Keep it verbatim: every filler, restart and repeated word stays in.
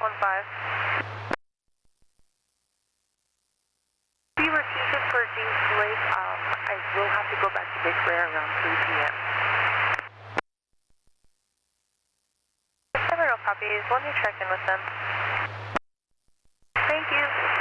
one five. Be repeated for James Lake. Um, I will have to go back to Big Bear around three P M Several copies. Let me check in with them. Thank you.